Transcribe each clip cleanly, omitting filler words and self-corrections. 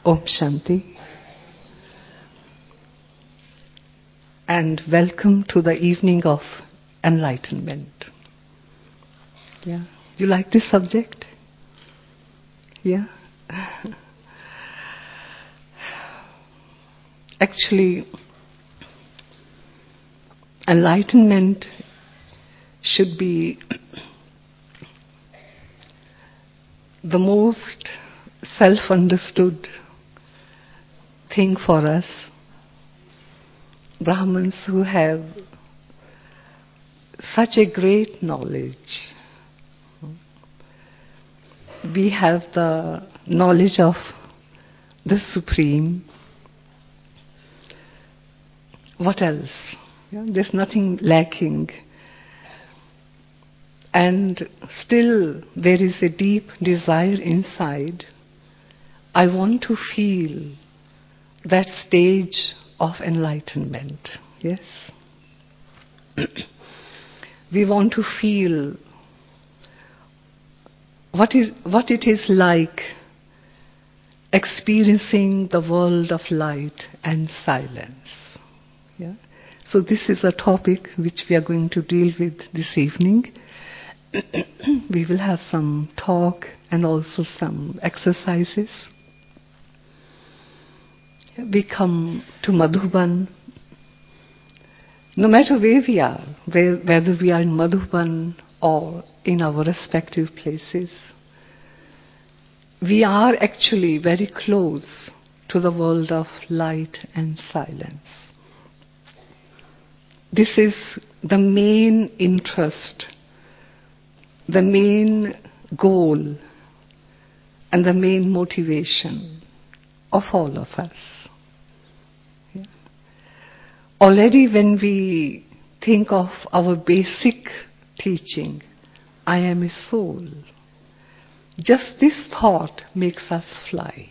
Om Shanti, and welcome to the evening of enlightenment. Yeah, you like this subject? Yeah. Actually, enlightenment should be the most self-understood thing for us Brahmins who have such a great knowledge. We have the knowledge of the Supreme. What else? Yeah, there's nothing lacking. And still there is a deep desire inside. I want to feel that stage of enlightenment. Yes? We want to feel what it is like experiencing the world of light and silence. Yeah? So this is a topic which we are going to deal with this evening. We will have some talk and also some exercises. We come to Madhuban. No matter where we are, whether we are in Madhuban or in our respective places, we are actually very close to the world of light and silence. This is the main interest, the main goal, and the main motivation of all of us. Yeah. Already when we think of our basic teaching, I am a soul, just this thought makes us fly.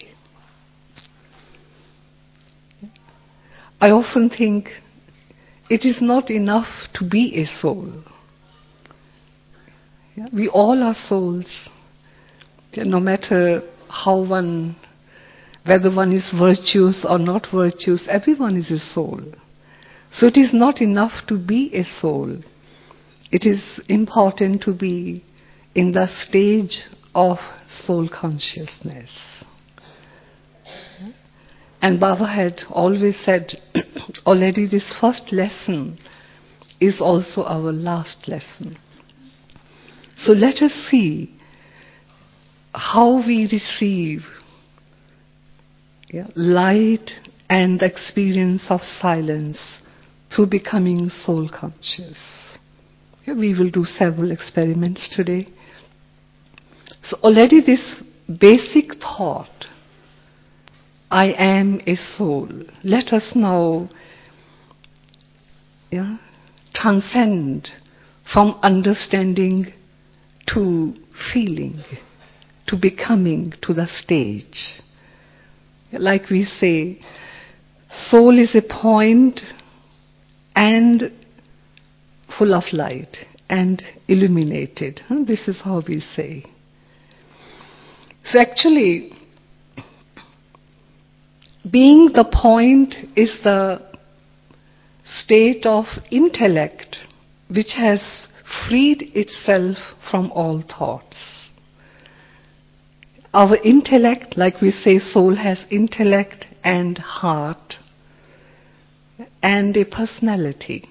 I often think it is not enough to be a soul. Yeah? We all are souls. Yeah, no matter whether one is virtuous or not virtuous, everyone is a soul. So it is not enough to be a soul. It is important to be in the stage of soul consciousness. And Baba had always said, already this first lesson is also our last lesson. So let us see how we receive light and the experience of silence through becoming soul conscious. We will do several experiments today. So already this basic thought, I am a soul. Let us now transcend from understanding to feeling, to becoming, to the stage. Like we say, soul is a point and full of light and illuminated. This is how we say. So actually, being the point is the state of intellect which has freed itself from all thoughts. Our intellect, like we say, soul has intellect and heart and a personality.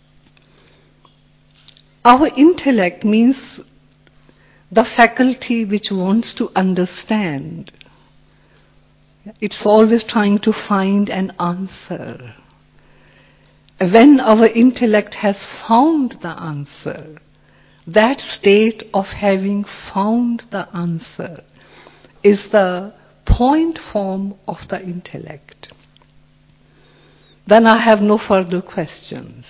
Our intellect means the faculty which wants to understand. It's always trying to find an answer. When our intellect has found the answer, that state of having found the answer is the point form of the intellect. Then I have no further questions.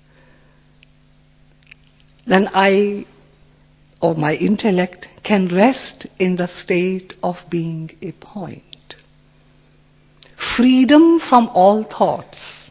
Then I, or my intellect, can rest in the state of being a point. Freedom from all thoughts.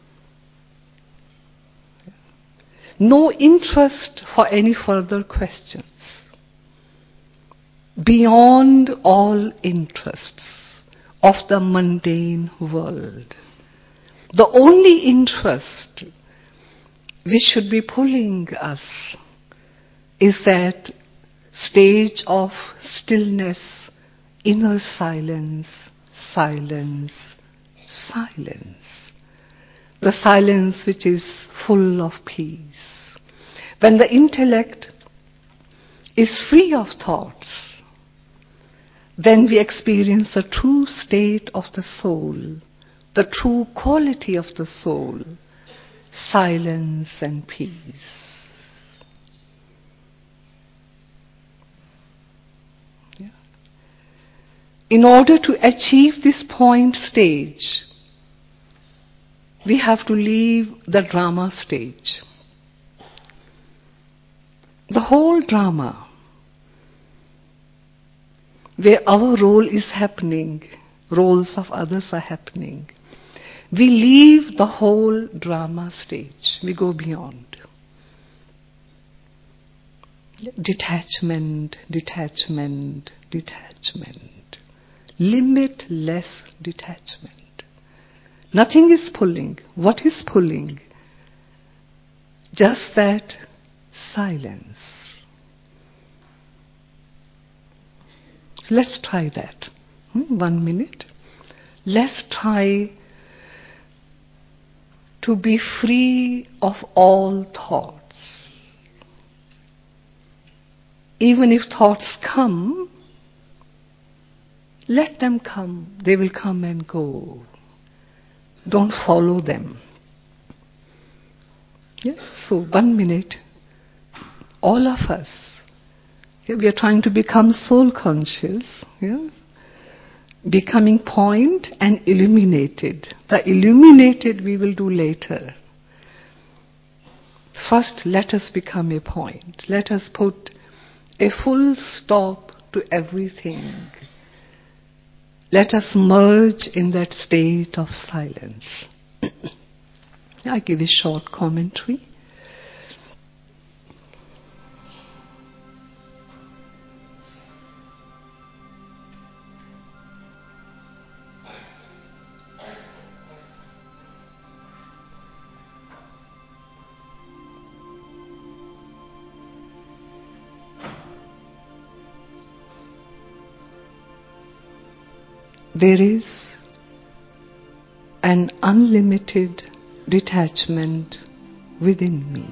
No interest for any further questions. Beyond all interests. of the mundane world. The only interest which should be pulling us is that stage of stillness, inner silence, silence, silence. The silence which is full of peace. When the intellect is free of thoughts, then we experience the true state of the soul, the true quality of the soul, silence and peace. Yeah. In order to achieve this point stage, we have to leave the drama stage. The whole drama, where our role is happening, roles of others are happening. We leave the whole drama stage. We go beyond. Detachment, detachment, detachment. Limitless detachment. Nothing is pulling. What is pulling? Just that silence. Let's try that. 1 minute. Let's try to be free of all thoughts. Even if thoughts come, let them come. They will come and go. Don't follow them. Yeah? So 1 minute, all of us, we are trying to become soul conscious. Yeah? Becoming point and illuminated. The illuminated we will do later. First, let us become a point. Let us put a full stop to everything. Let us merge in that state of silence. I give a short commentary. There is an unlimited detachment within me.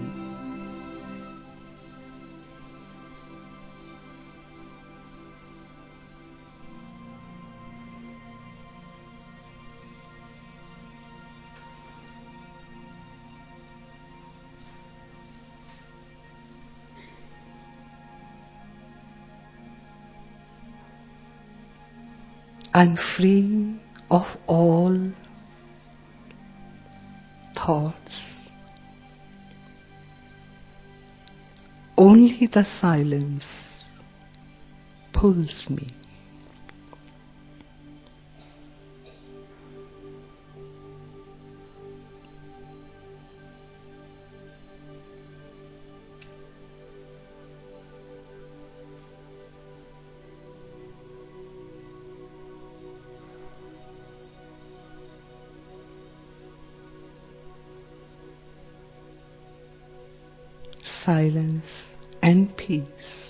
I'm free of all thoughts. Only the silence pulls me. Silence and peace.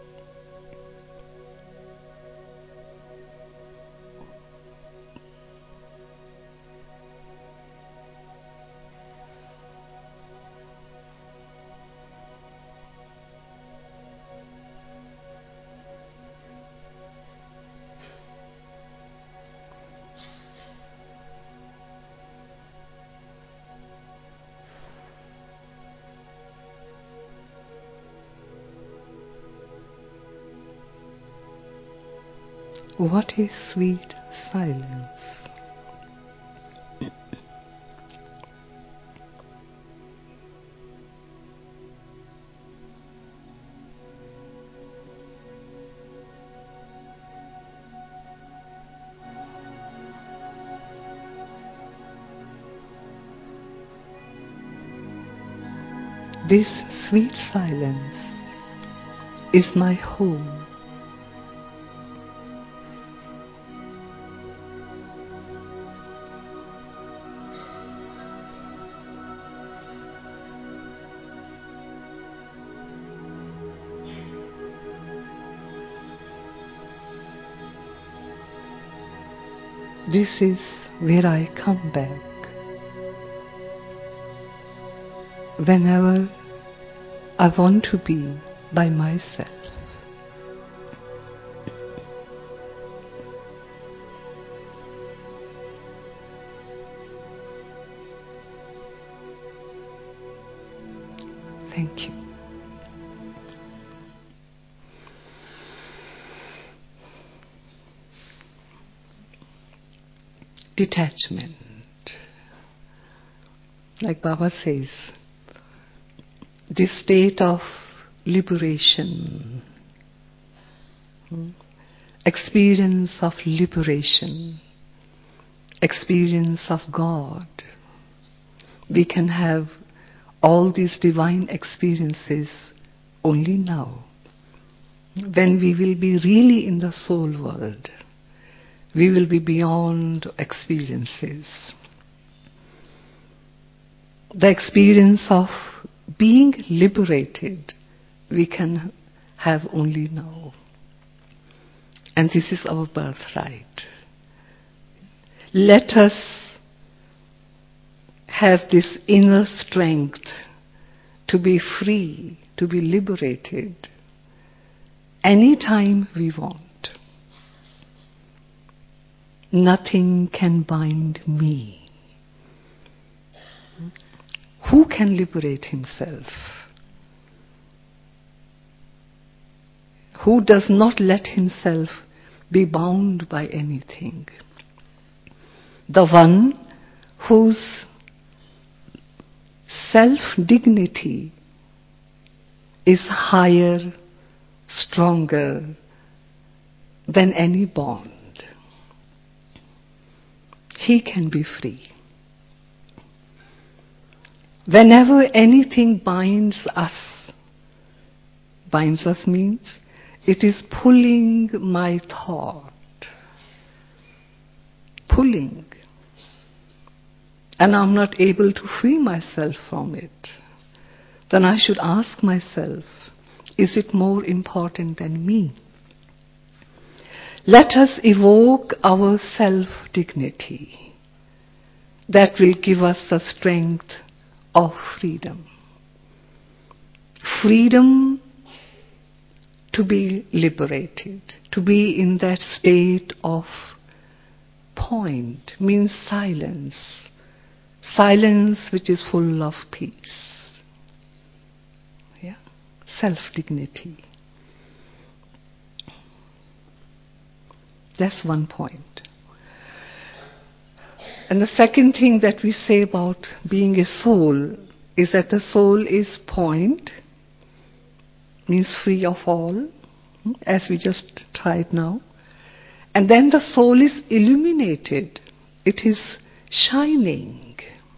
What is sweet silence? This sweet silence is my home. This is where I come back whenever I want to be by myself. Thank you. Detachment. Like Baba says, this state of liberation, experience of liberation, experience of God. We can have all these divine experiences only now. When we will be really in the soul world, we will be beyond experiences. The experience of being liberated we can have only now. And this is our birthright. Let us have this inner strength to be free, to be liberated anytime we want. Nothing can bind me. Who can liberate himself? Who does not let himself be bound by anything? The one whose self-dignity is higher, stronger than any bond. He can be free. Whenever anything binds us means it is pulling my thought, pulling, and I'm not able to free myself from it, then I should ask myself, is it more important than me? Let us evoke our self-dignity. That will give us the strength of freedom. Freedom to be liberated, to be in that state of point, means silence. Silence which is full of peace. Yeah? Self-dignity. That's one point. And the second thing that we say about being a soul is that the soul is point, means free of all, as we just tried now. And then the soul is illuminated. It is shining.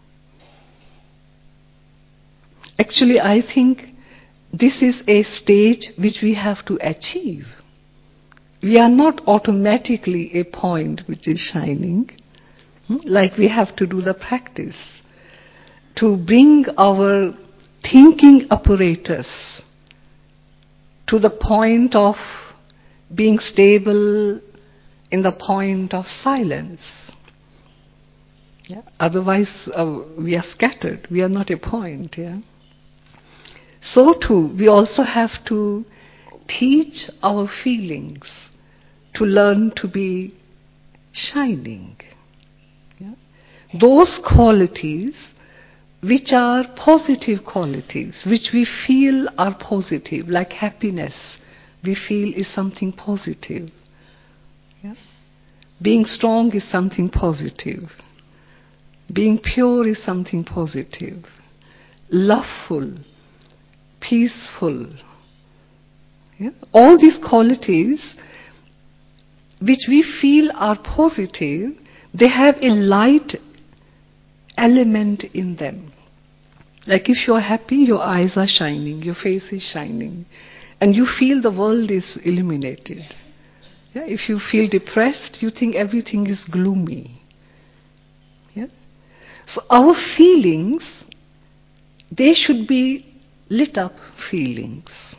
Actually, I think this is a stage which we have to achieve. We are not automatically a point which is shining. Like we have to do the practice to bring our thinking apparatus to the point of being stable in the point of silence. Yeah? Otherwise, we are scattered. We are not a point. Yeah? So too, we also have to teach our feelings to learn to be shining. Yeah? Those qualities which are positive qualities, which we feel are positive, like happiness, we feel is something positive. Yeah? Being strong is something positive. Being pure is something positive. Loveful, peaceful. Yeah? All these qualities which we feel are positive, they have a light element in them. Like if you are happy, your eyes are shining, your face is shining, and you feel the world is illuminated. Yeah? If you feel depressed, you think everything is gloomy. Yeah? So our feelings, they should be lit up feelings.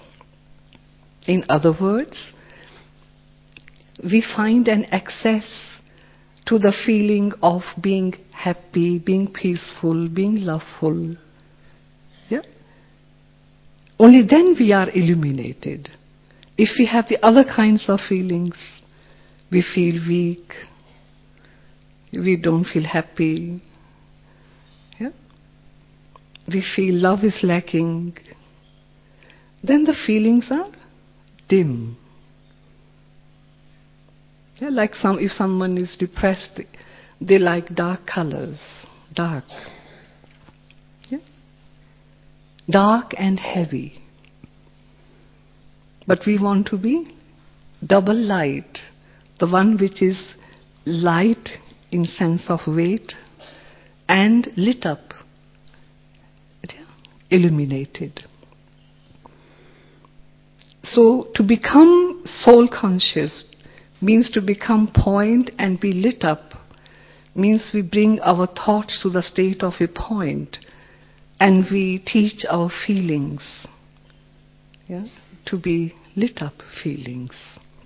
In other words, we find an access to the feeling of being happy, being peaceful, being loveful. Yeah? Only then we are illuminated. If we have the other kinds of feelings, we feel weak, we don't feel happy, yeah? We feel love is lacking, then the feelings are dim. Yeah, like if someone is depressed, they like dark colors, dark. Yeah? Dark and heavy. But we want to be double light, the one which is light in sense of weight and lit up, illuminated. So to become soul conscious means to become point and be lit up, means we bring our thoughts to the state of a point and we teach our feelings, yeah, to be lit up feelings.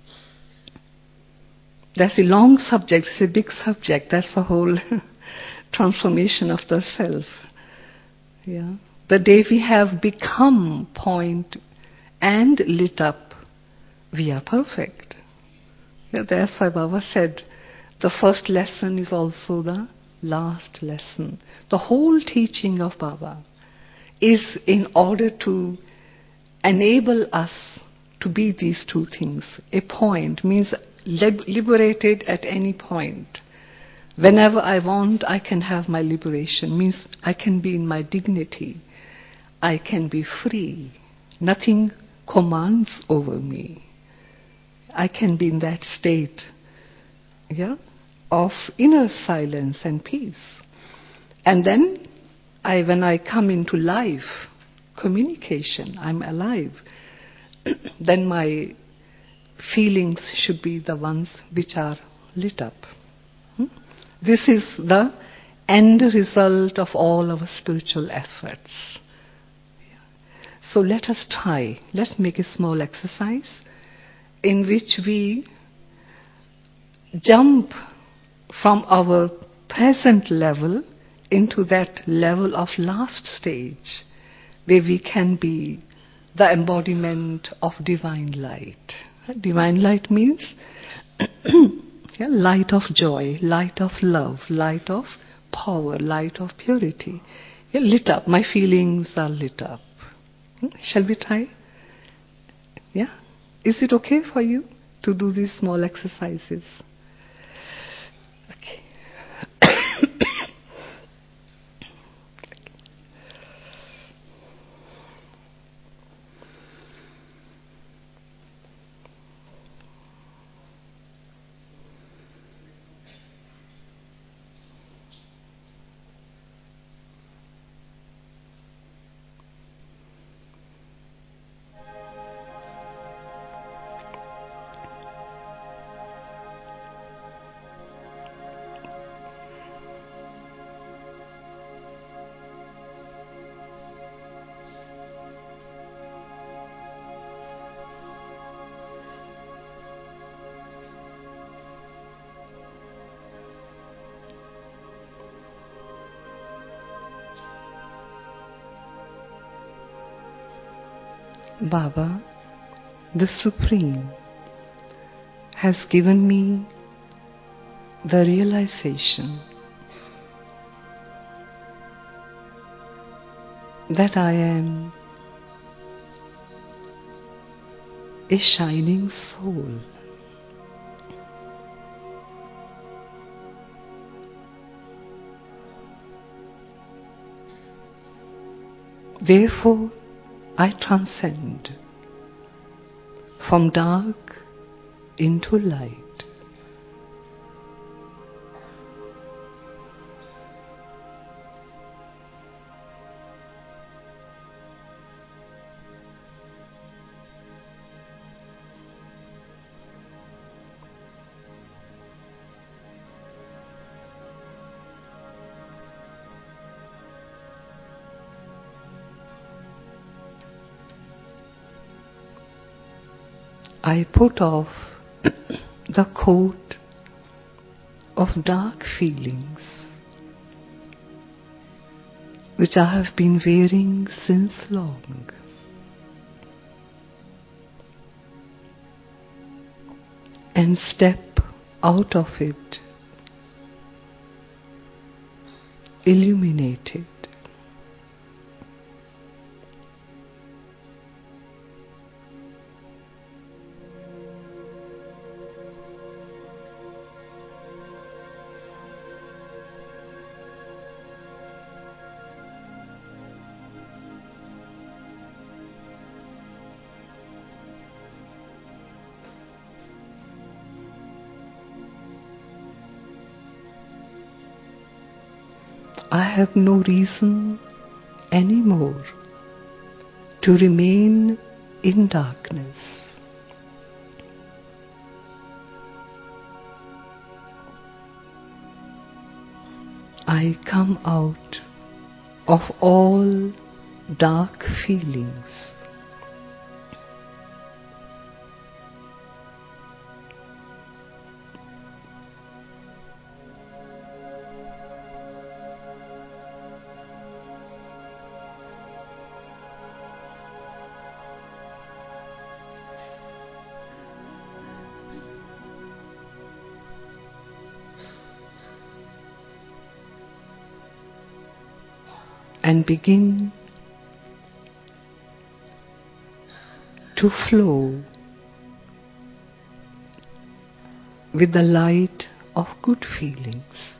That's a long subject, it's a big subject, that's the whole transformation of the self. Yeah. The day we have become point and lit up, we are perfect. Yeah, that's why Baba said, the first lesson is also the last lesson. The whole teaching of Baba is in order to enable us to be these two things. A point means liberated at any point. Whenever I want, I can have my liberation. Means I can be in my dignity. I can be free. Nothing commands over me. I can be in that state, yeah, of inner silence and peace. And then when I come into life, communication, I'm alive, then my feelings should be the ones which are lit up. This is the end result of all our spiritual efforts. So let us try, let's make a small exercise in which we jump from our present level into that level of last stage where we can be the embodiment of divine light. Divine light means yeah, light of joy, light of love, light of power, light of purity. Yeah, lit up, my feelings are lit up. Shall we try? Yeah? Is it okay for you to do these small exercises? Okay. Baba, the Supreme, has given me the realization that I am a shining soul. Therefore, I transcend from dark into light. I put off the coat of dark feelings which I have been wearing since long. And step out of it illuminated. I have no reason anymore to remain in darkness. I come out of all dark feelings. And begin to flow with the light of good feelings.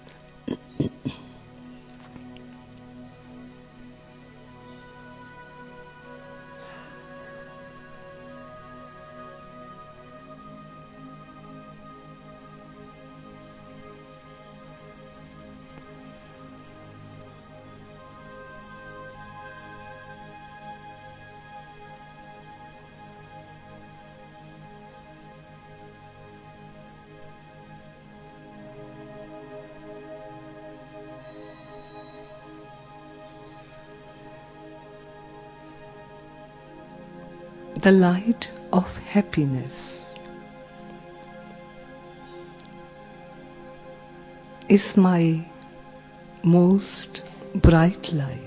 The light of happiness is my most bright light.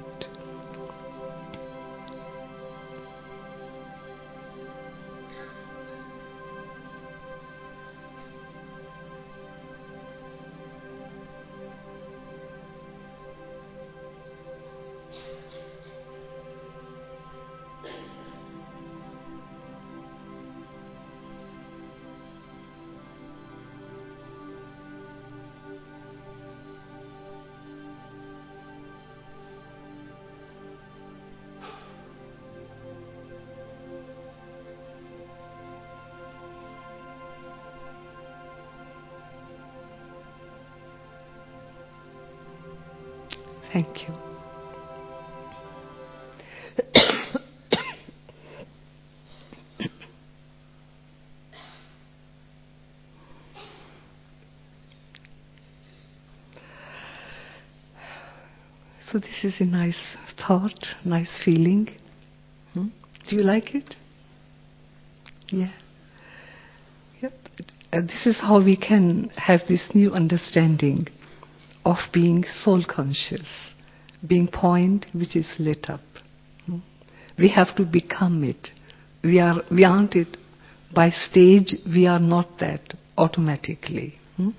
Thank you. So this is a nice thought, nice feeling. Do you like it? Yeah. Yep. This is how we can have this new understanding of being soul conscious, being point which is lit up. We have to become it. We aren't it by stage. We are not that automatically.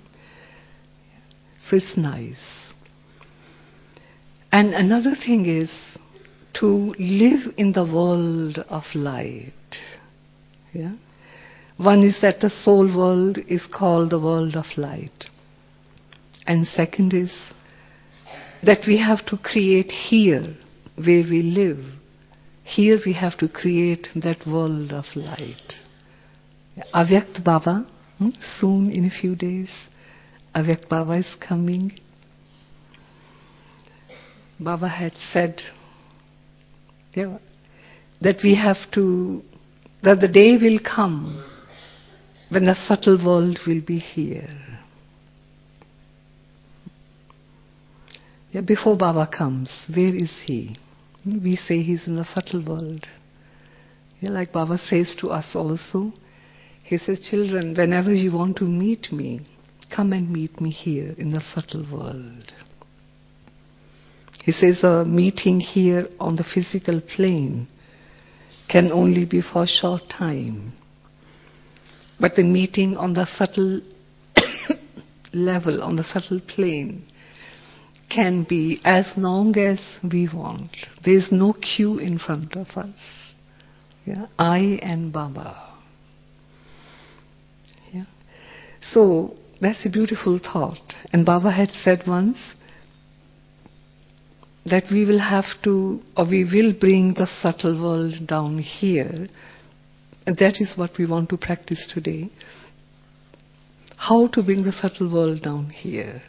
So it's nice. And another thing is to live in the world of light. Yeah? One is that the soul world is called the world of light. And second is that we have to create here where we live. Here we have to create that world of light. Avyakt Baba, soon in a few days, Avyakt Baba is coming. Baba had said that we have to, that the day will come when the subtle world will be here. Before Baba comes, where is he? We say he's in the subtle world. Like Baba says to us also, he says, children, whenever you want to meet me, come and meet me here in the subtle world. He says a meeting here on the physical plane can only be for a short time. But the meeting on the subtle level, on the subtle plane, can be as long as we want. There is no queue in front of us. Yeah? I and Baba. Yeah? So that's a beautiful thought. And Baba had said once that we will have to, or we will bring the subtle world down here. And that is what we want to practice today. How to bring the subtle world down here.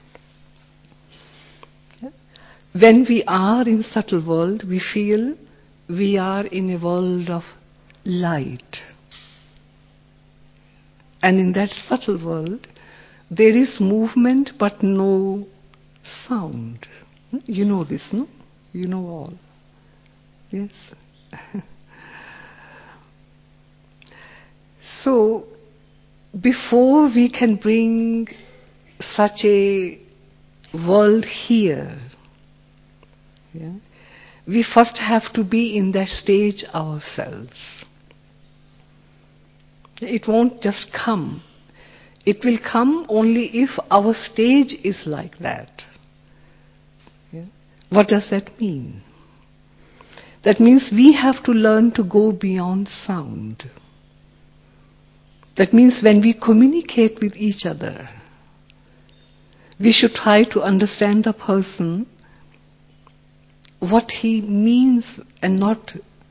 Yeah? When we are in subtle world, we feel we are in a world of light. And in that subtle world, there is movement but no sound. You know this, no? You know all. Yes? So, before we can bring such a world here, yeah, we first have to be in that stage ourselves. It won't just come. It will come only if our stage is like that. Yeah? What does that mean? That means we have to learn to go beyond sound. That means when we communicate with each other, we should try to understand the person, what he means, and not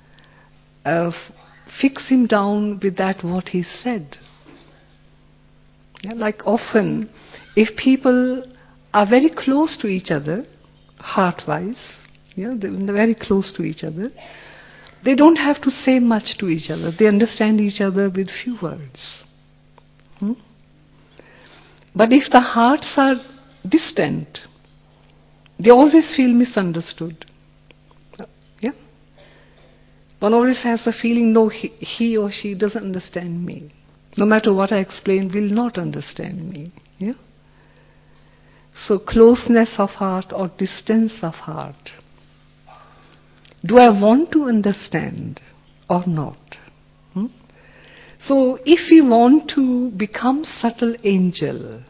fix him down with that what he said. Yeah, like often, if people are very close to each other, heart-wise, yeah, they're very close to each other, they don't have to say much to each other. They understand each other with few words. But if the hearts are distant, they always feel misunderstood. Yeah? One always has the feeling, no, he or she doesn't understand me. No matter what I explain, will not understand me. Yeah? So closeness of heart or distance of heart. Do I want to understand or not? So if we want to become subtle angel,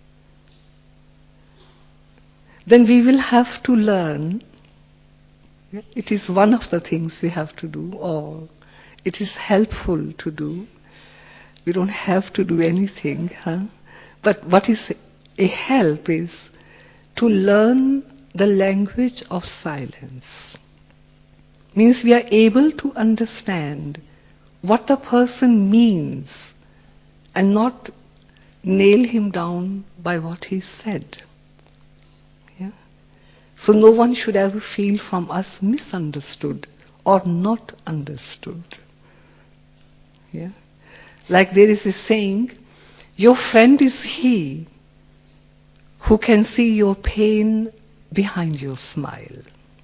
then we will have to learn. It is one of the things we have to do, or it is helpful to do. We don't have to do anything. But what is a help is to learn the language of silence. Means we are able to understand what the person means and not nail him down by what he said. Yeah? So no one should ever feel from us misunderstood or not understood. Yeah? Like there is a saying, your friend is he who can see your pain behind your smile.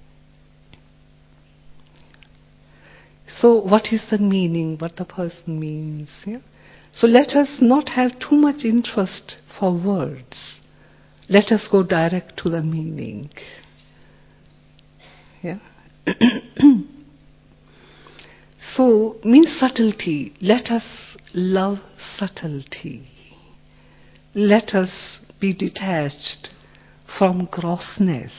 So what is the meaning, what the person means? Yeah? So let us not have too much interest for words. Let us go direct to the meaning. Yeah? So, means subtlety. Let us love subtlety. Let us be detached from grossness.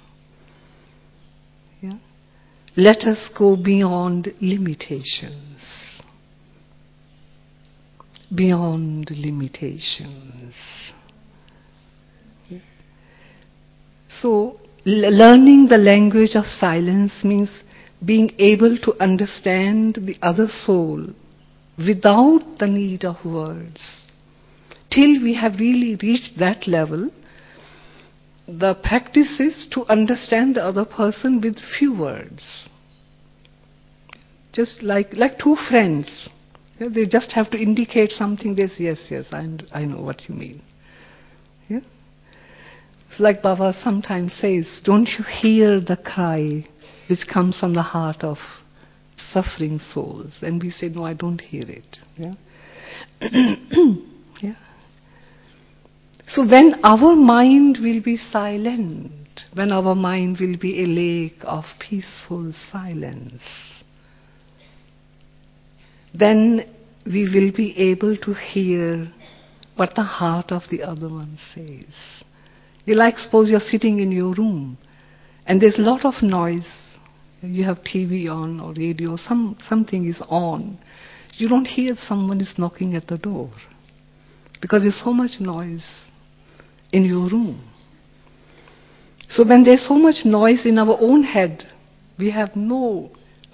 Yeah? Let us go beyond limitations. Beyond limitations. Yeah? So, learning the language of silence means being able to understand the other soul without the need of words. Till we have really reached that level, the practice is to understand the other person with few words. Just like two friends. Yeah, they just have to indicate something. They say, yes, I know what you mean. Yeah? It's like Baba sometimes says, don't you hear the cry which comes from the heart of suffering souls? And we say, no, I don't hear it. Yeah? Yeah? So when our mind will be silent, when our mind will be a lake of peaceful silence, then we will be able to hear what the heart of the other one says. You like, suppose you're sitting in your room and there's a lot of noise. You have TV on or radio, something is on. You don't hear someone is knocking at the door because there's so much noise in your room. So when there's so much noise in our own head, we have no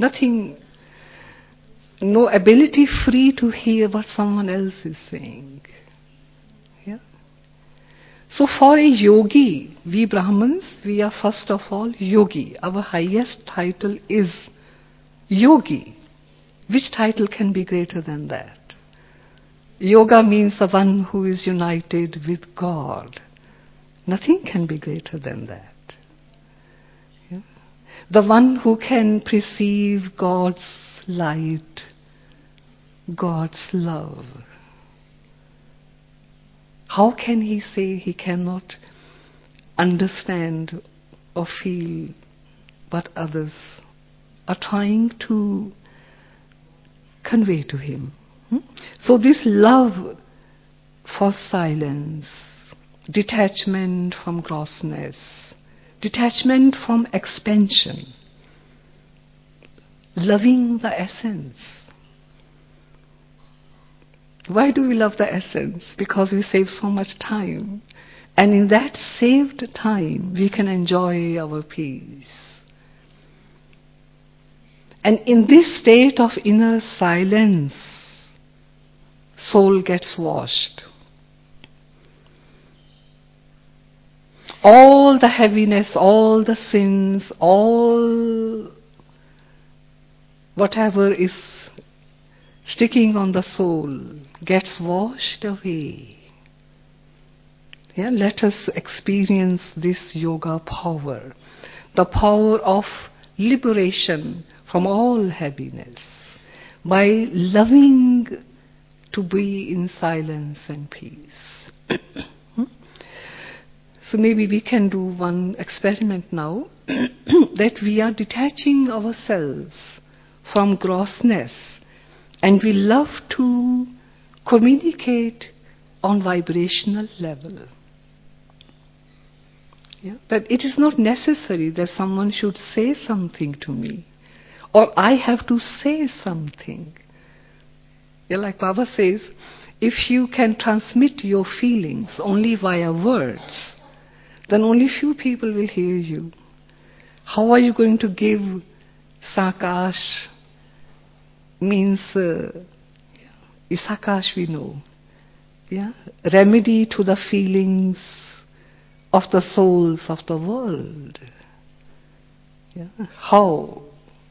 ability free to hear what someone else is saying. Yeah? So for a yogi, we Brahmins, we are first of all yogi. Our highest title is yogi. Which title can be greater than that? Yoga means the one who is united with God. Nothing can be greater than that. Yeah? The one who can perceive God's light, God's love. How can he say he cannot understand or feel what others are trying to convey to him? So this love for silence, detachment from grossness, detachment from expansion, loving the essence. Why do we love the essence? Because we save so much time. And in that saved time, we can enjoy our peace. And in this state of inner silence, soul gets washed. All the heaviness, all the sins, all whatever is sticking on the soul gets washed away. Yeah, let us experience this yoga power, the power of liberation from all heaviness by loving to be in silence and peace. So maybe we can do one experiment now, that we are detaching ourselves from grossness and we love to communicate on vibrational level. Yeah? That it is not necessary that someone should say something to me or I have to say something. Yeah, like Baba says, if you can transmit your feelings only via words, then only few people will hear you. How are you going to give sakash? Means isakash we know. Yeah? Remedy to the feelings of the souls of the world. Yeah? How?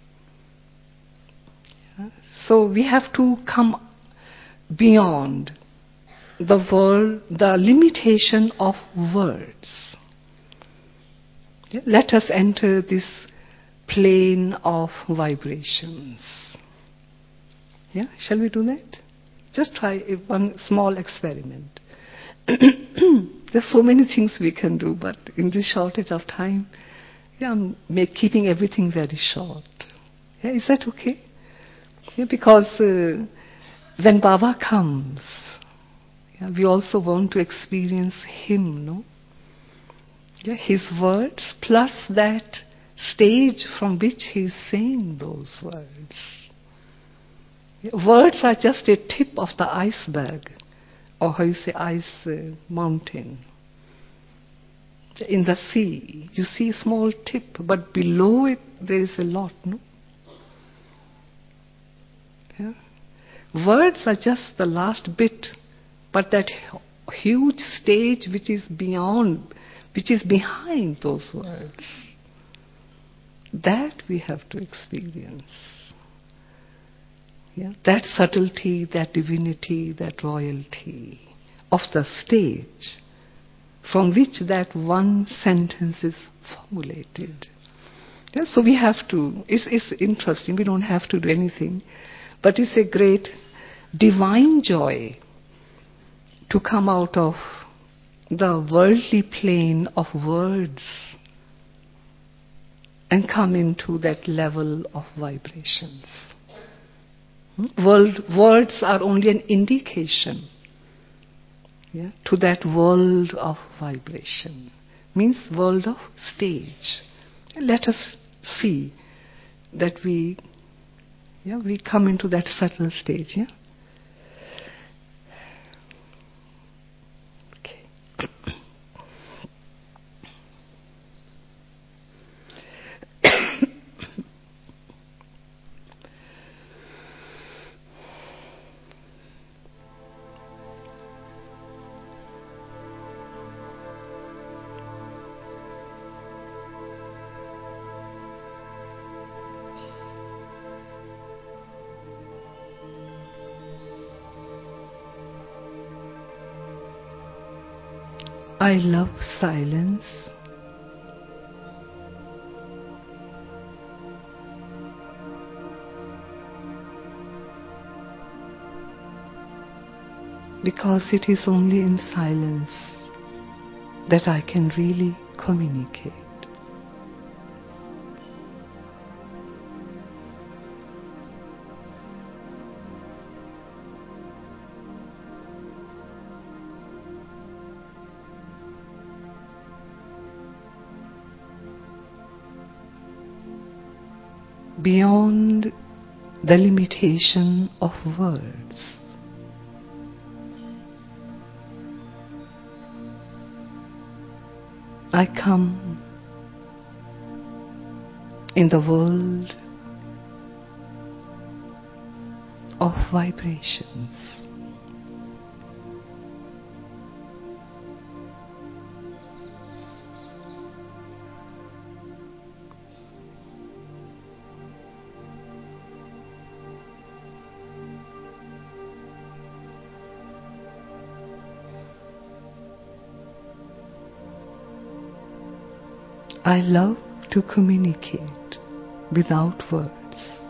Yeah? So we have to come beyond the world, the limitation of words. Yeah? Let us enter this plane of vibrations. Yeah? Shall we do that? Just try one small experiment. There's so many things we can do, but in this shortage of time, yeah, I'm keeping everything very short. Yeah, is that okay? Yeah, because when Baba comes, yeah, we also want to experience him, no? Yeah, his words plus that stage from which he is saying those words. Yeah, words are just a tip of the iceberg, or how you say ice mountain. In the sea, you see a small tip, but below it there is a lot, no? Yeah? Words are just the last bit, but that huge stage which is beyond, which is behind those words, that we have to experience. Yeah? That subtlety, that divinity, that royalty of the stage from which that one sentence is formulated. Yeah? So we have to, it's interesting, we don't have to do anything, but it's a great divine joy to come out of the worldly plane of words and come into that level of vibrations. Words are only an indication, to that world of vibration. Means world of stage. Let us see that we come into that subtle stage. Okay. I love silence. Because it is only in silence that I can really communicate. Beyond the limitation of words. I come in the world of vibrations. I love to communicate without words.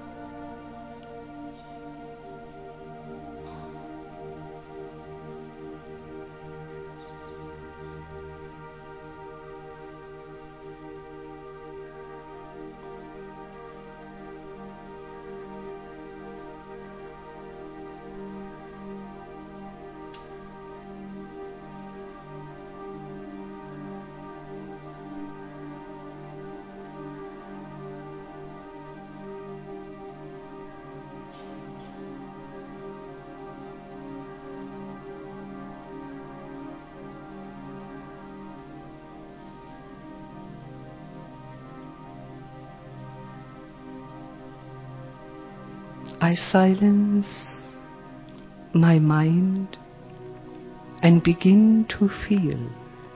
I silence my mind and begin to feel.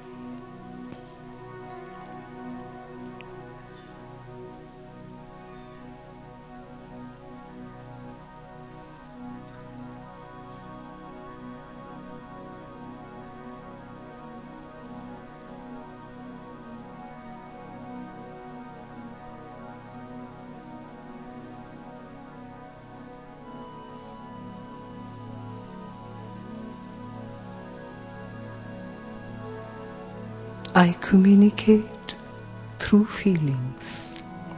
I communicate through feelings.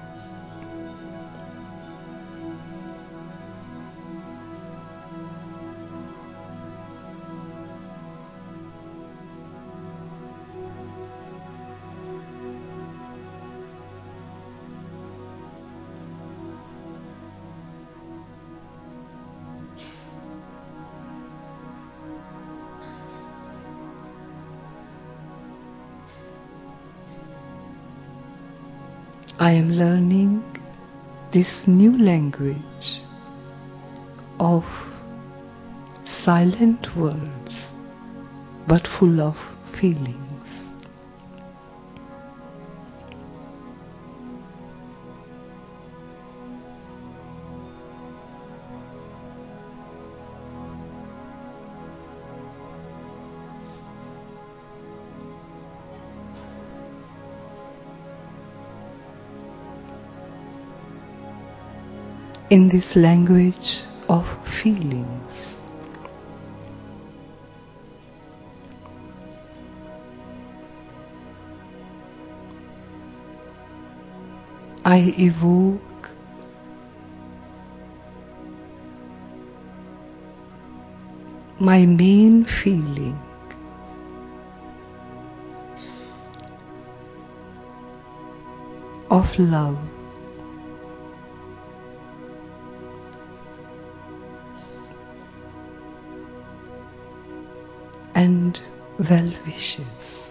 I am learning this new language of silent words but full of feelings. In this language of feelings, I evoke my main feeling of love and well wishes.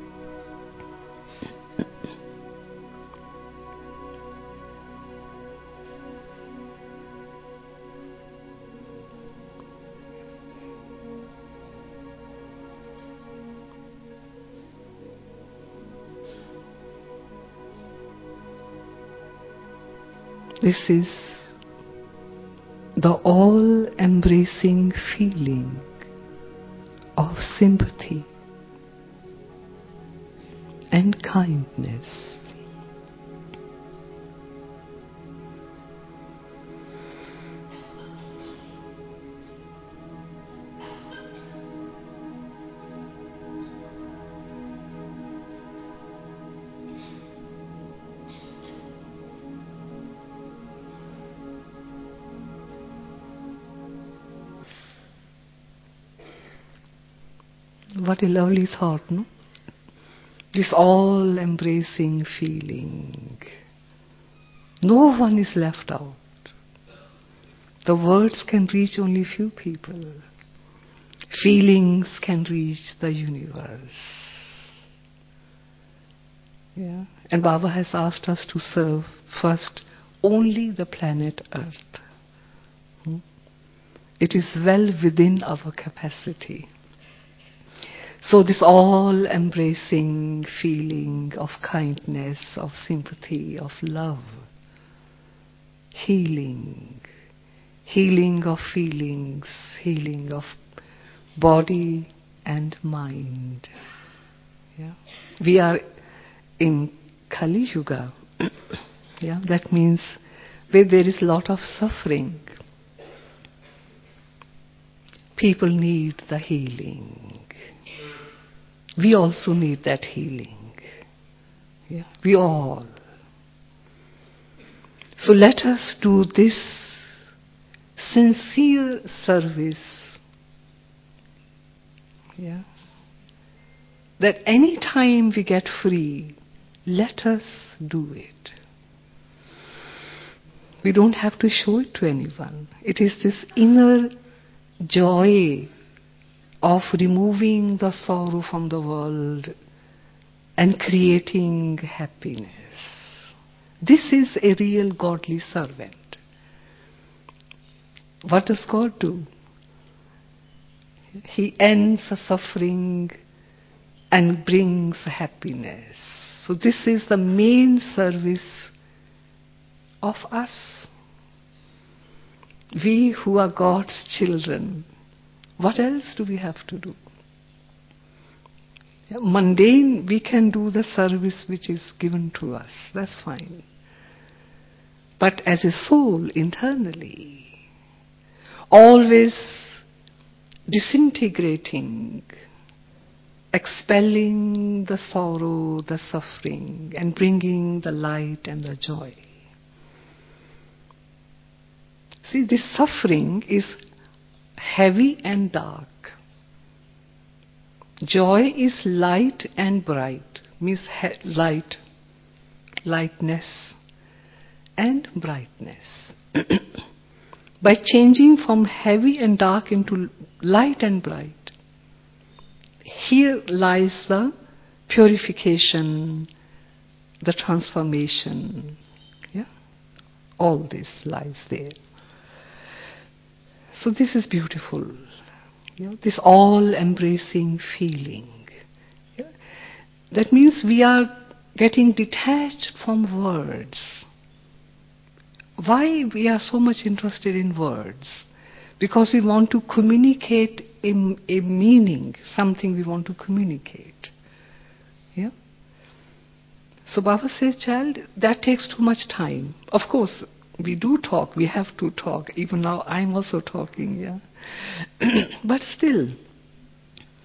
This is the all-embracing feeling of sympathy and kindness. What a lovely thought, no? This all-embracing feeling. No one is left out. The words can reach only few people. Feelings can reach the universe. Yeah? And Baba has asked us to serve first only the planet Earth. It is well within our capacity. So this all-embracing feeling of kindness, of sympathy, of love, healing of feelings, healing of body and mind. Yeah? We are in Kali Yuga. Yeah? That means where there is a lot of suffering. People need the healing. We also need that healing. Yeah? We all. So let us do this sincere service. Yeah? That any time we get free, let us do it. We don't have to show it to anyone. It is this inner joy of removing the sorrow from the world and creating happiness. This is a real godly servant. What does God do? He ends the suffering and brings happiness. So this is the main service of us. We who are God's children, what else do we have to do? Mundane, we can do the service which is given to us. That's fine. But as a soul, internally, always disintegrating, expelling the sorrow, the suffering, and bringing the light and the joy. See, this suffering is heavy and dark. Joy is light and bright, means lightness and brightness. By changing from heavy and dark into light and bright, here lies the purification, the transformation. Yeah? All this lies there. So this is beautiful. Yeah? This all-embracing feeling. Yeah? That means we are getting detached from words. Why we are so much interested in words? Because we want to communicate a meaning, something we want to communicate. Yeah? So Baba says, child, that takes too much time. Of course, we do talk, we have to talk. Even now I'm also talking, yeah. But still,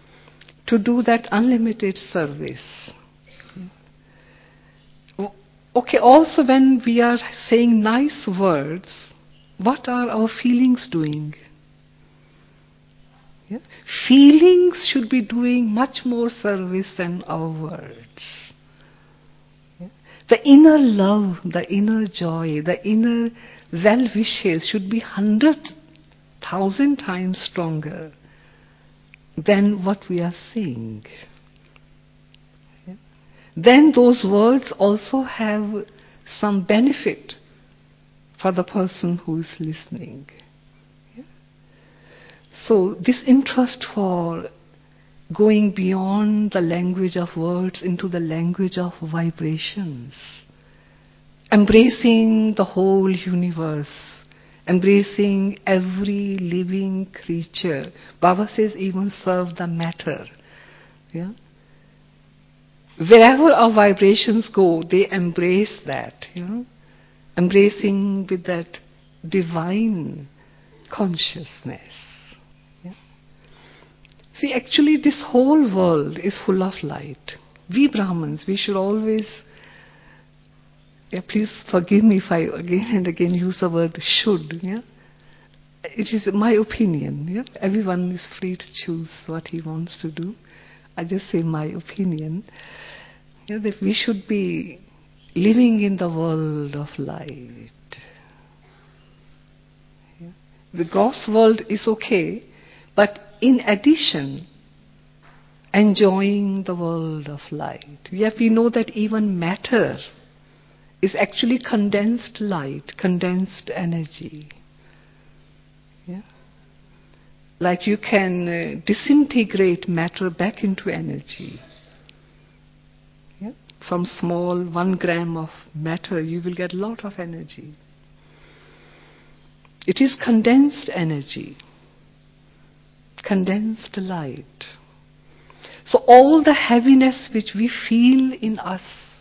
to do that unlimited service, Okay, also when we are saying nice words, what are our feelings doing? Yeah? Feelings should be doing much more service than our words. Yeah? The inner love, the inner joy, the inner well wishes should be 100,000 times stronger than what we are saying. Yeah? Then those words also have some benefit for the person who is listening. Yeah? So this interest for going beyond the language of words into the language of vibrations, embracing the whole universe, embracing every living creature. Baba says even serve the matter. Yeah? Wherever our vibrations go, they embrace that. Embracing with that divine consciousness. Yeah? See, actually this whole world is full of light. We Brahmins, we should always, please forgive me if I again and again use the word should. Yeah? It is my opinion. Yeah? Everyone is free to choose what he wants to do. I just say my opinion. Yeah, that we should be living in the world of light. Yeah? The gross world is okay, but in addition, enjoying the world of light. Yet we know that even matter is actually condensed light, condensed energy. Yeah? Like you can disintegrate matter back into energy. Yeah? From small 1 gram of matter, you will get a lot of energy. It is condensed energy, condensed light. So all the heaviness which we feel in us,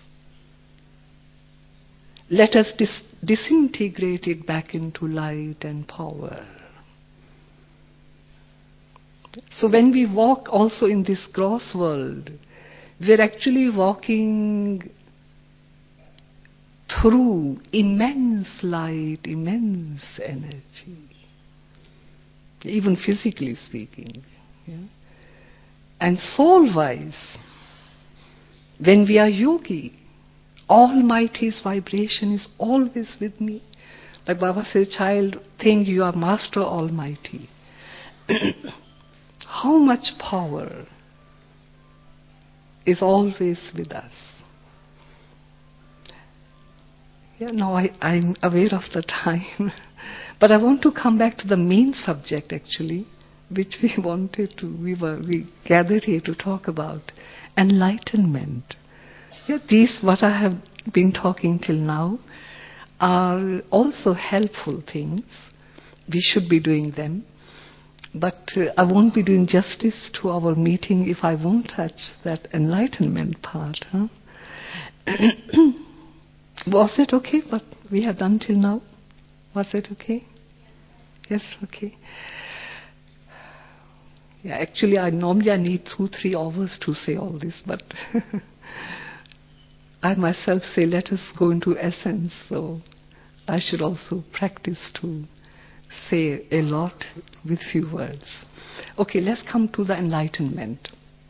let us disintegrate it back into light and power. So when we walk also in this gross world, we're actually walking through immense light, immense energy, even physically speaking. Yeah? And soul-wise, when we are yogi, Almighty's vibration is always with me. Like Baba says, child, think you are Master Almighty. How much power is always with us. Yeah, now I'm aware of the time. But I want to come back to the main subject actually, which we gathered here to talk about, enlightenment. Yeah, these, what I have been talking till now, are also helpful things. We should be doing them. But I won't be doing justice to our meeting if I won't touch that enlightenment part. Huh? Was it okay what we have done till now? Was it okay? Yes, okay. Yeah, actually normally I need 2-3 hours to say all this, but I myself say let us go into essence, so I should also practice to say a lot with few words. Okay, let's come to the enlightenment.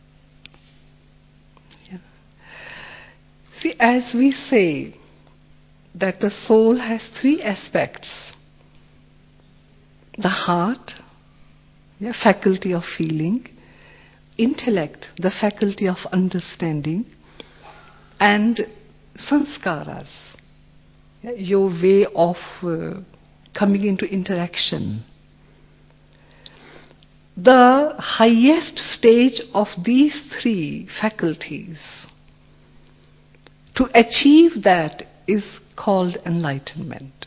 Yeah. See, as we say that the soul has 3 aspects: the heart, faculty of feeling; intellect, the faculty of understanding; and sanskaras, your way of coming into interaction. The highest stage of these 3 faculties, to achieve that, is called enlightenment.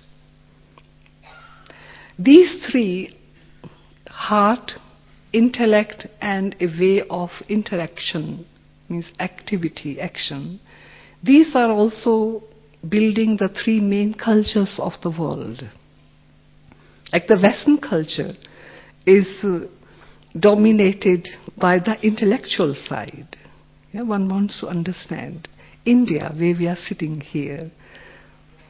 These 3, heart, intellect, and a way of interaction, means activity, action, these are also building the 3 main cultures of the world. Like the Western culture is dominated by the intellectual side. Yeah, one wants to understand. India, where we are sitting here,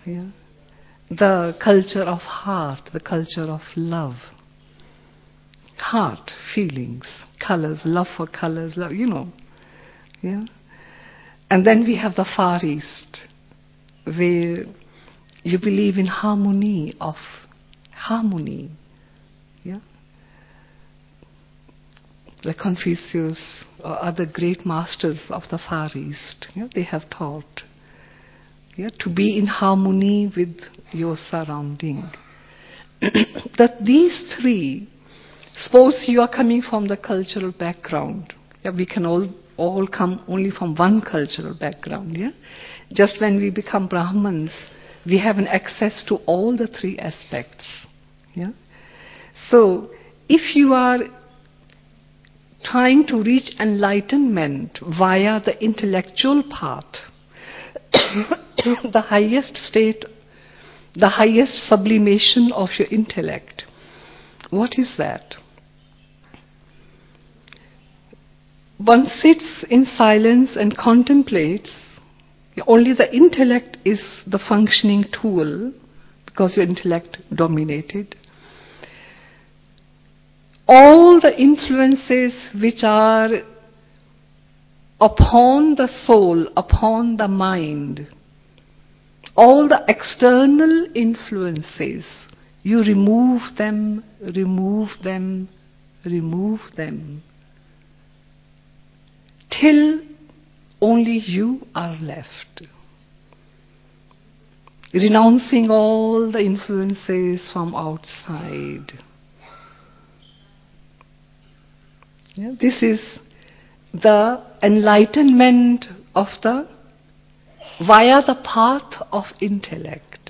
Yeah? The culture of heart, the culture of love. Heart, feelings, colors, love for colors, love, Yeah? And then we have the Far East, where you believe in harmony. Yeah? Like Confucius or other great masters of the Far East, they have taught to be in harmony with your surrounding. That these three, suppose you are coming from the cultural background, we can all come only from one cultural background. Just when we become Brahmins, we have an access to all the three aspects. So if you are trying to reach enlightenment via the intellectual path, the highest state, the highest sublimation of your intellect, what is that? One sits in silence and contemplates. Only the intellect is the functioning tool, because your intellect dominated. All the influences which are upon the soul, upon the mind, all the external influences, you remove them, till only you are left. Renouncing all the influences from outside. This is the enlightenment of via the path of intellect.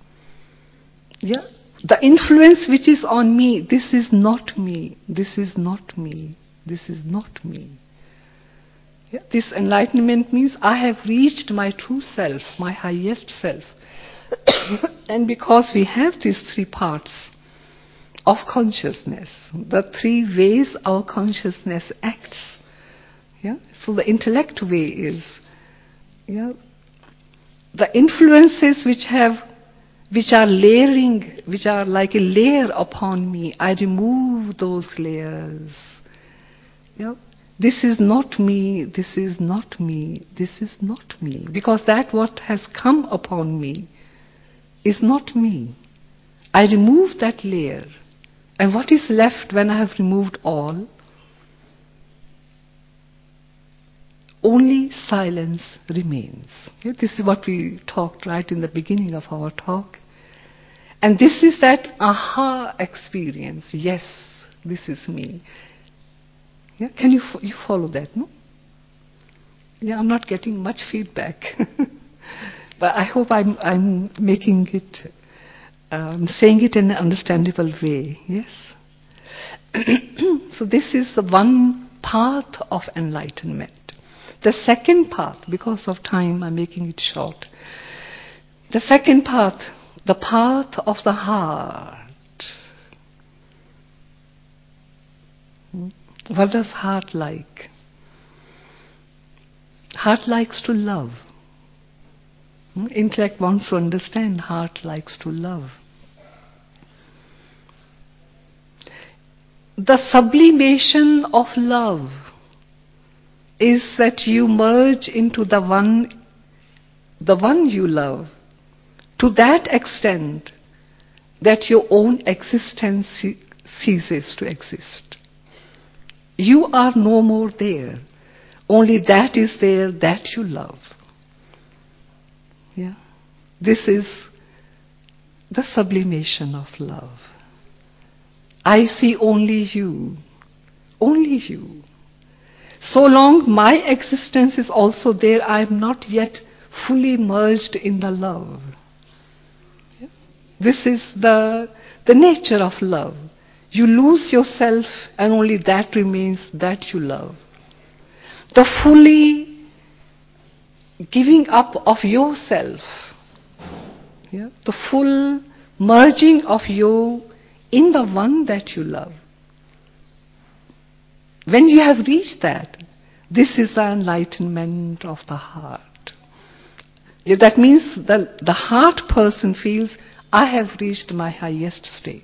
The influence which is on me, this is not me, this is not me, this is not me. This enlightenment means I have reached my true self, my highest self. And because we have these three parts of consciousness, the three ways our consciousness acts. So the intellect way is, the influences which are layering, which are like a layer upon me, I remove those layers. This is not me, this is not me, this is not me. Because that what has come upon me is not me. I remove that layer. And what is left when I have removed all? Only silence remains. This is what we talked right in the beginning of our talk. And this is that aha experience. Yes, this is me. Can you follow that, no? I'm not getting much feedback. But I hope I'm making it, saying it in an understandable way, yes? So this is the one path of enlightenment. The second path, because of time I'm making it short. The second path, the path of the heart. What does heart like? Heart likes to love. Intellect wants to understand, heart likes to love. The sublimation of love is that you merge into the one you love, to that extent that your own existence ceases to exist. You are no more there. Only that is there that you love. This is the sublimation of love. I see only you. Only you. So long my existence is also there, I am not yet fully merged in the love. This is the nature of love. You lose yourself and only that remains that you love. The fully giving up of yourself, the full merging of you in the one that you love. When you have reached that, this is the enlightenment of the heart. Yeah, that means the heart person feels, I have reached my highest state.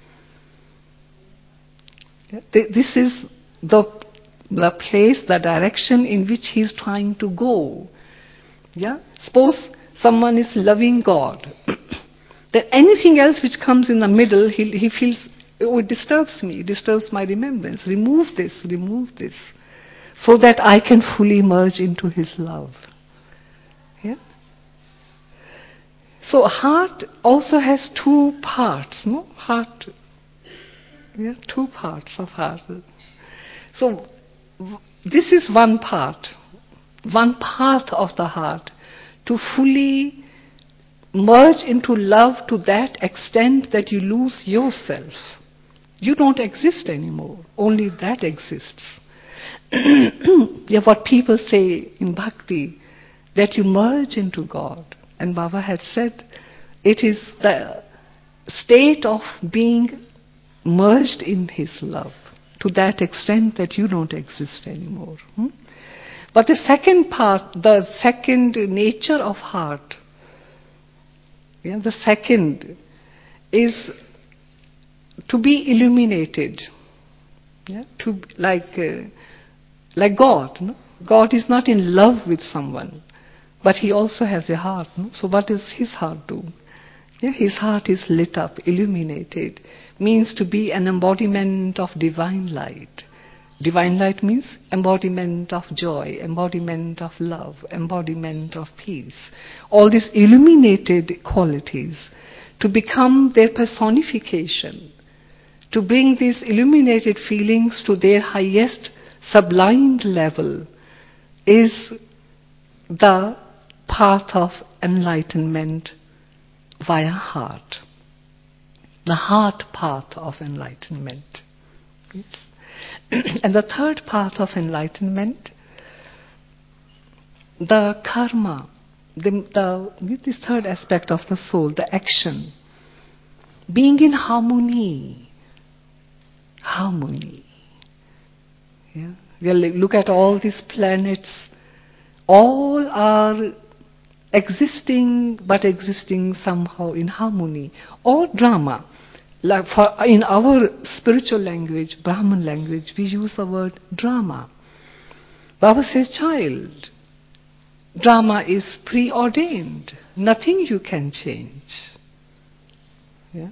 Yeah, this is the place, the direction in which he is trying to go. Yeah? Suppose someone is loving God. Then anything else which comes in the middle, he feels, oh, it disturbs me, it disturbs my remembrance. Remove this, so that I can fully merge into his love. Yeah? So heart also has two parts, no? Heart, yeah, two parts of heart. So this is one part of the heart, to fully merge into love to that extent that you lose yourself. You don't exist anymore, only that exists. Yeah, what people say in bhakti, that you merge into God. And Baba had said, it is the state of being merged in his love, to that extent that you don't exist anymore. But the second part, the second nature of heart, yeah, the second is to be illuminated. Yeah, to like God. No? God is not in love with someone, but he also has a heart. No? So what does his heart do? Yeah, his heart is lit up, illuminated, means to be an embodiment of divine light. Divine light means embodiment of joy, embodiment of love, embodiment of peace. All these illuminated qualities, to become their personification, to bring these illuminated feelings to their highest sublimed level, is the path of enlightenment via heart. The heart path of enlightenment. Yes. And the third path of enlightenment, the karma, this third aspect of the soul, the action, being in harmony. Harmony. Yeah? Look at all these planets. All are existing, but existing somehow in harmony. Or drama. Like in our spiritual language, Brahman language, we use the word drama. Baba says, child, drama is preordained. Nothing you can change. Yeah?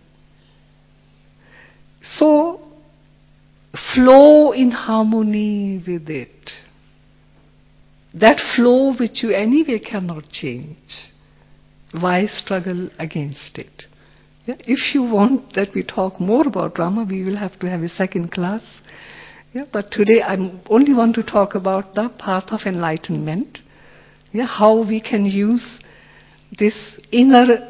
So, flow in harmony with it. That flow which you anyway cannot change. Why struggle against it? Yeah? If you want that we talk more about drama, we will have to have a second class. Yeah? But today I only want to talk about the path of enlightenment. Yeah? How we can use this inner,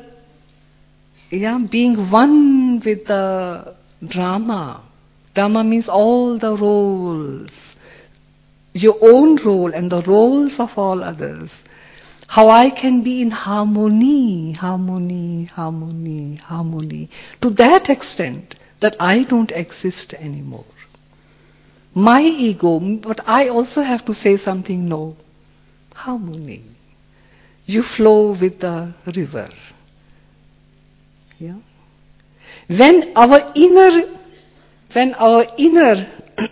being one with the drama. Drama means all the roles. Your own role and the roles of all others. How I can be in harmony, harmony, harmony, harmony, to that extent that I don't exist anymore. My ego, but I also have to say something, no. Harmony. You flow with the river. Yeah? When our inner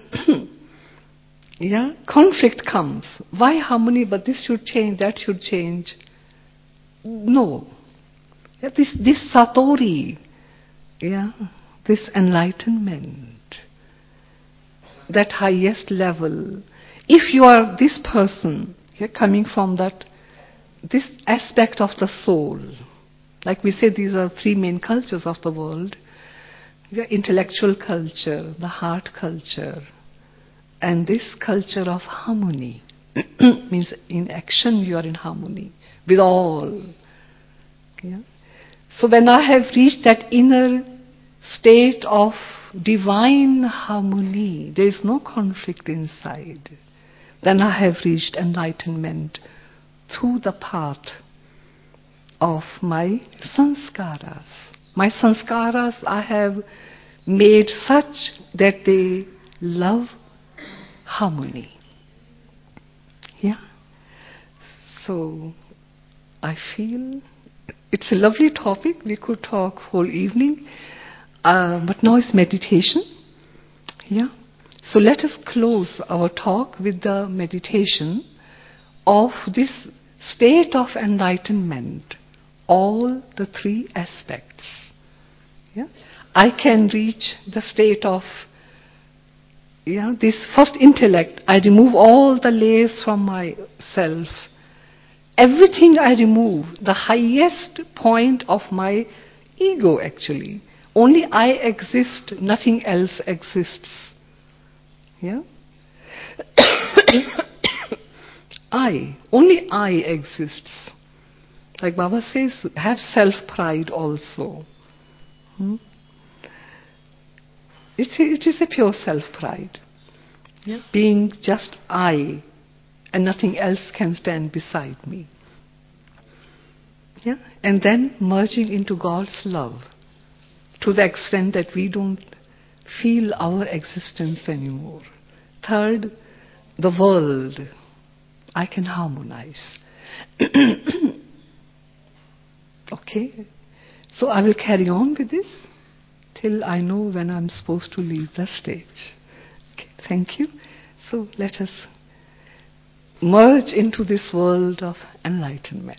conflict comes, why harmony, but this should change, that should change. No. Yeah, this satori, this enlightenment, that highest level. If you are this person, coming from this aspect of the soul, like we say, these are three main cultures of the world: the intellectual culture, the heart culture, and this culture of harmony. Means in action you are in harmony with all. Yeah? So when I have reached that inner state of divine harmony, there is no conflict inside, then I have reached enlightenment through the path of my sanskaras. My sanskaras I have made such that they love harmony. Yeah? So, I feel it's a lovely topic. We could talk whole evening. But now it's meditation. Yeah. So let us close our talk with the meditation of this state of enlightenment. All the three aspects. Yeah. I can reach the state of this first intellect. I remove all the layers from myself. Everything I remove, the highest point of my ego actually. Only I exist, nothing else exists. Yeah? Only I exists. Like Baba says, have self-pride also. It is a pure self-pride. Yeah? Being just I, and nothing else can stand beside me. Yeah? And then merging into God's love to the extent that we don't feel our existence anymore. Third, the world. I can harmonize. Okay? So I will carry on with this till I know when I'm supposed to leave the stage. Okay, thank you. So let us merge into this world of enlightenment.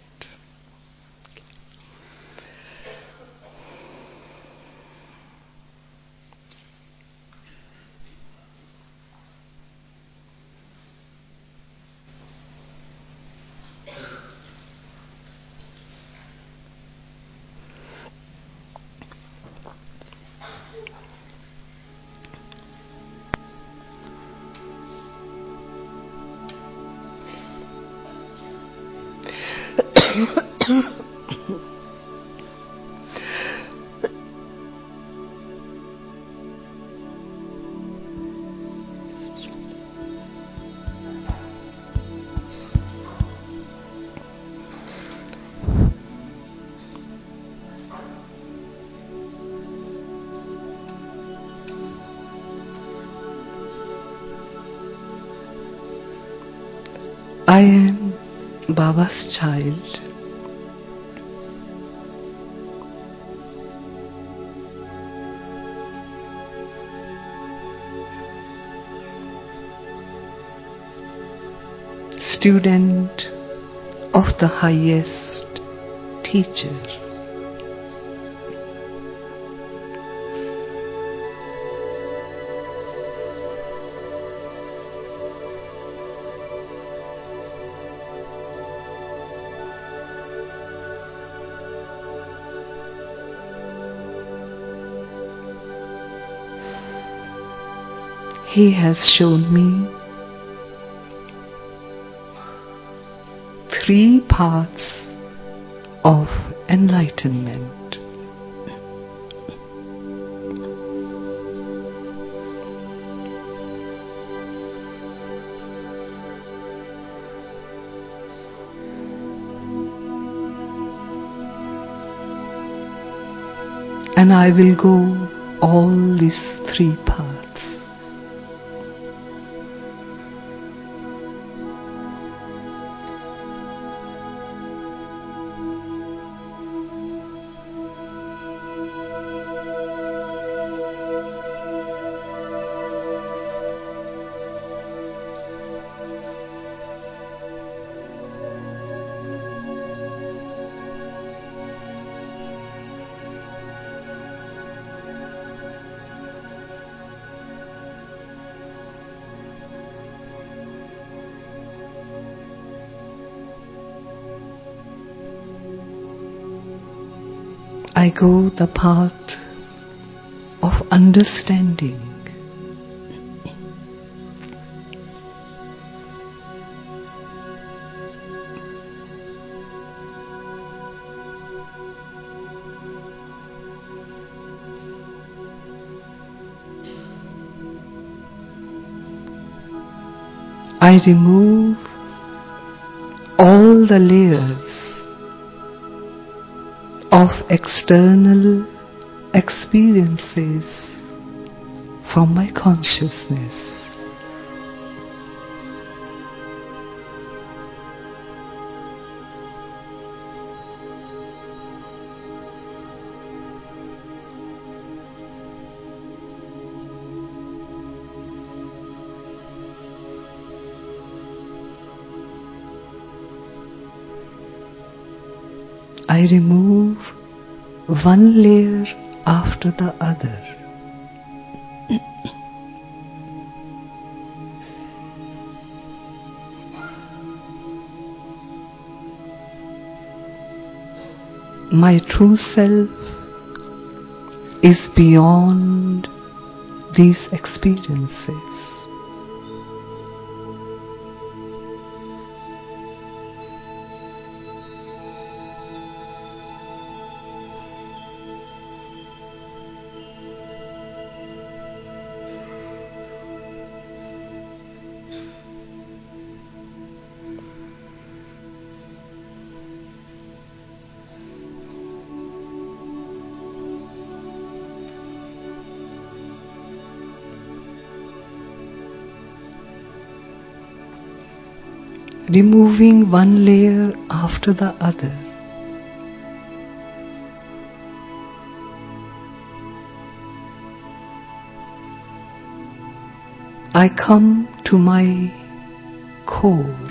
I am Baba's child. Student of the highest teacher. He has shown me 3 paths of enlightenment. And I will go all these 3 paths. I go the path of understanding. I remove all the layers of external experiences from my consciousness. I remove one layer after the other. My true self is beyond these experiences. Removing one layer after the other. I come to my core,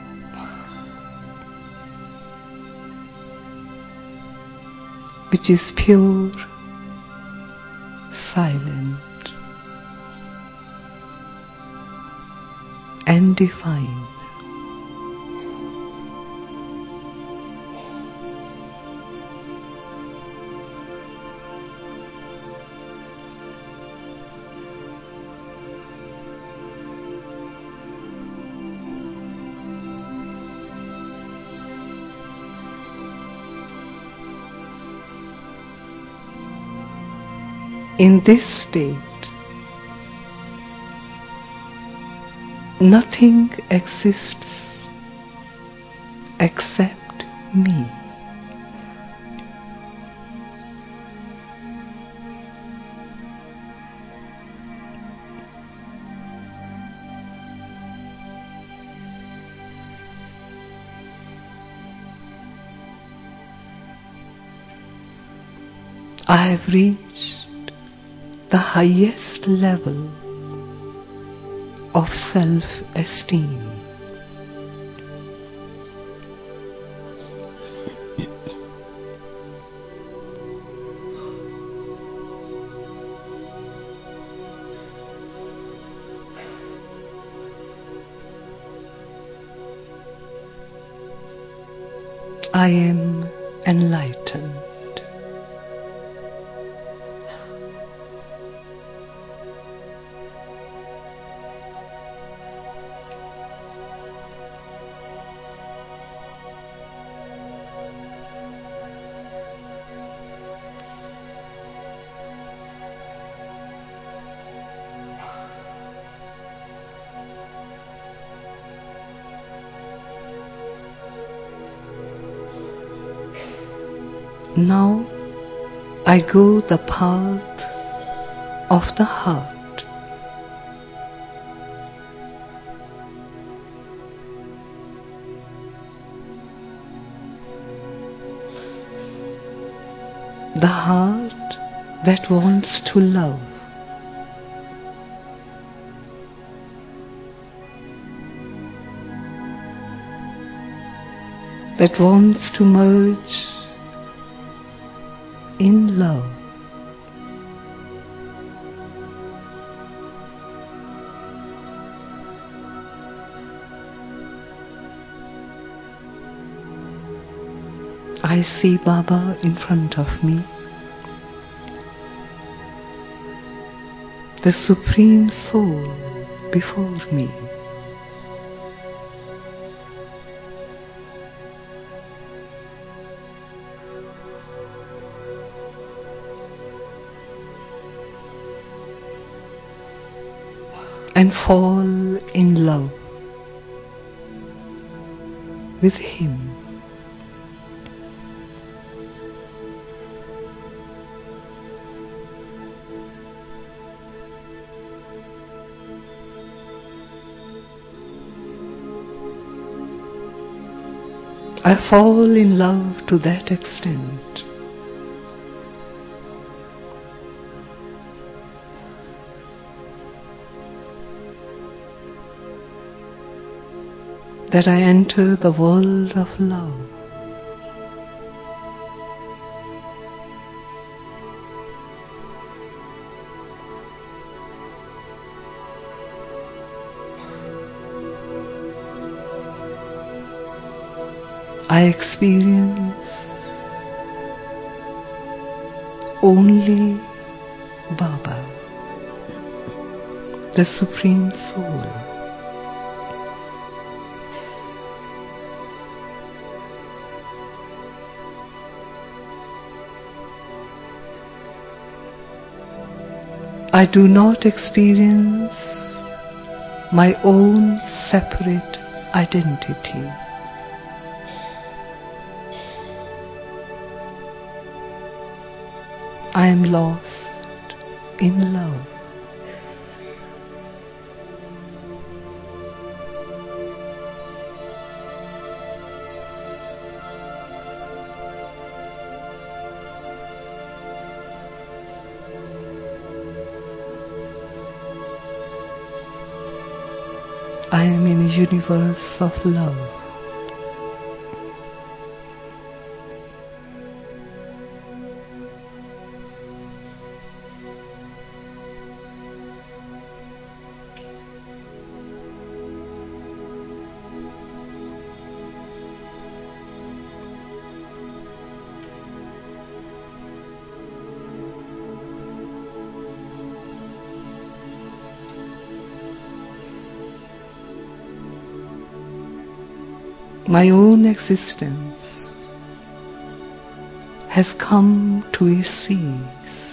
which is pure, silent, and divine. In this state, nothing exists except me. I have reached the highest level of self-esteem. I am enlightened. Now I go the path of the heart. The heart that wants to love. That wants to merge in love. I see Baba in front of me, the Supreme Soul before me. And fall in love with Him. I fall in love to that extent that I enter the world of love. I experience only Baba, the Supreme Soul. I do not experience my own separate identity. I am lost in love. I am in a universe of love. My own existence has come to a cease.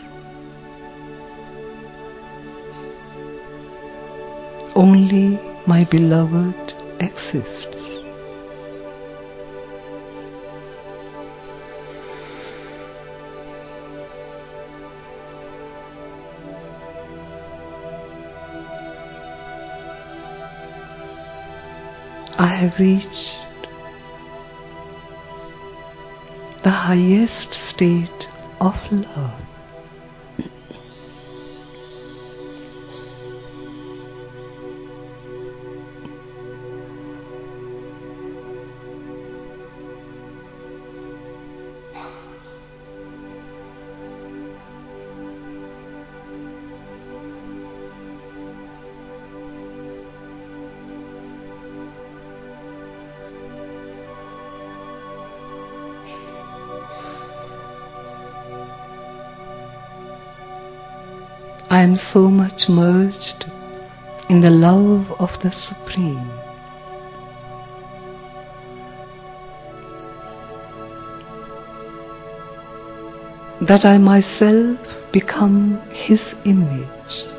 Only my beloved exists. I have reached the highest state of love. I am so much merged in the love of the Supreme that I myself become His image.